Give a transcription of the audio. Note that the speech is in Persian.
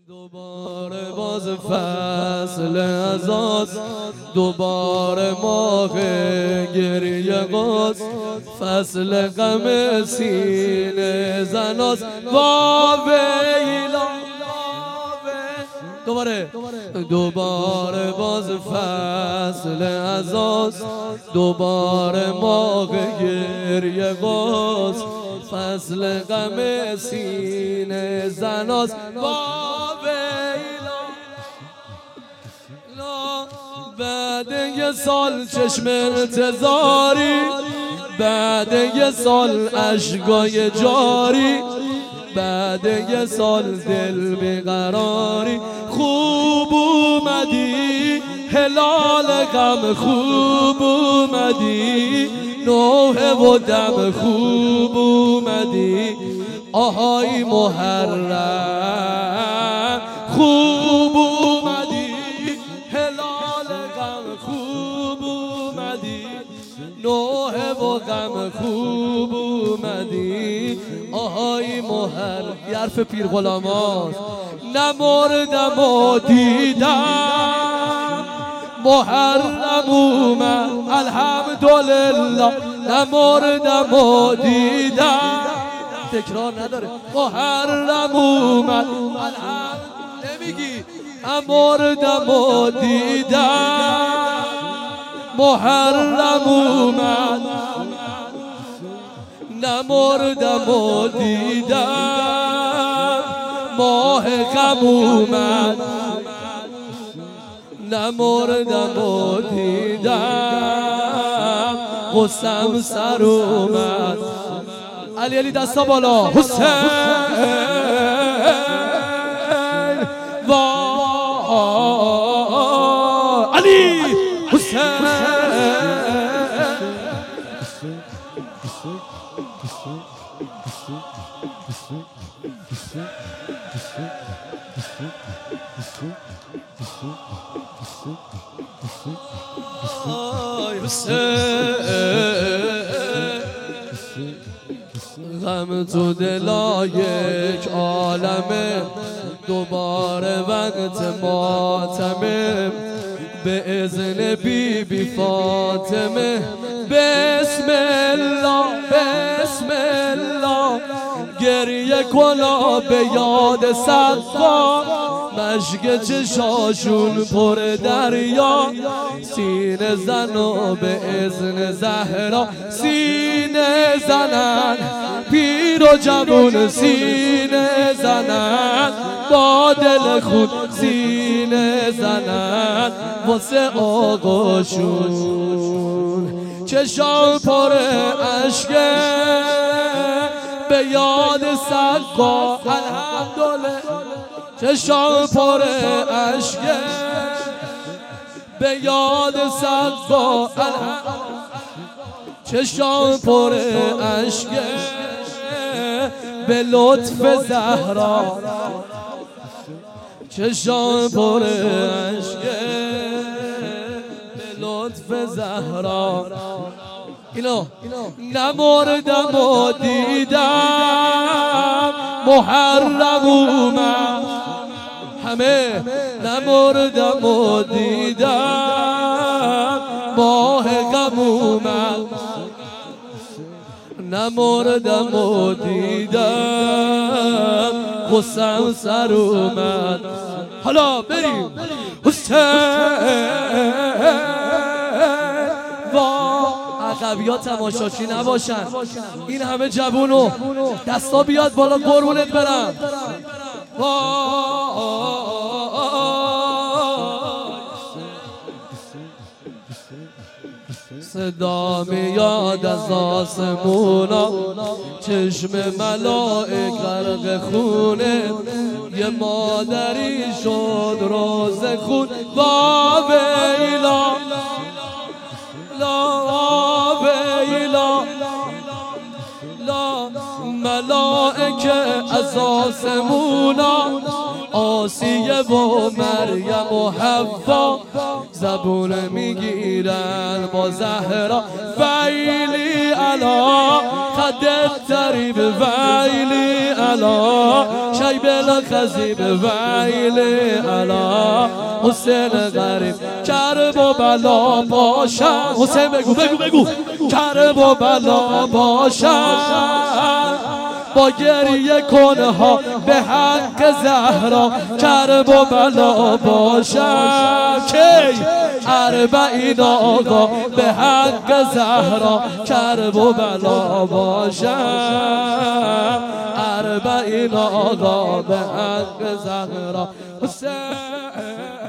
دوباره باز فصل ازاست، دوباره ماه گریه باز، فصل غم سینه زناست. واویلا دوباره باز فصل ازاست، دوباره ماه گریه باز، فصل غم سینه زناست. بعد یه سال چشم انتظاری، بعد یه سال اشکای جاری، بعد یه سال دل بیقراری، خوب اومدی هلال غم، خوب اومدی نوحه و دم، خوب اومدی آهای محرم، خوب اومدی هلال غم، خوب اومدی نوحه و غم، خوب اومدی آهای محرم. یه حرف پیر غلاماست. نمردم و دیدم محرم اومد الحمدلله، نمردم و دیدم، تکرار نداره، محرم اومد نمیگی، نمردم و دیدم محرم اومد، نمردم و دیدم ماه غم اومد، نمردم و دیدم قسم سر اومد. علی دستا بالا، حسین علی حسین غم تو دلا یک عالمه، دوباره وقت ماتمه، به اذن بی بی فاطمه، بسم الله بسم الله، گریه کلا به یاد سقا، مشک چشاشون پر دریا، سینه زن و به اذن زهرا، سینه زنن پیر و جوون، سینه زنن با دل خود، سینه زنن واسه آقاشون، چشام پر اشکه به یاد سقا الحمدلله، چشام پر اشکه به یاد سقا الحمدلله، چشام پر اشکه به لطف زهرا، چشام پر اشکه به لطف زهرا. اینو نمردم و دیدم محرم اومد، همه نمردم و دیدم ماه غم اومد، نمردم و دیدم قسم سر اومد. حالا بریم حسین عقبیا تماشاچی نباشن، این همه جوونو دستا بیاد بالا قربونت برم. صدا میاد از آسمونا، چشم ملائک غرق خونه، یه مادری شد روز خون. واویلا لا ویلا لا، ملائکه از آسمونا آسیه و مریم و حوا زبون میگیرن با زهرا ویلی علا خد الطریب ویلی علا شیب الخزیب ویلی علا حسین غریب کرب و بلا باشن حسین بگو کرب و بلا باشن با گریه کنها به حق زهرا کرب و بلا باشن کی اربعین آقا به حق زهرا کرب و بلا باشن اربعین آقا به حق زهرا حسین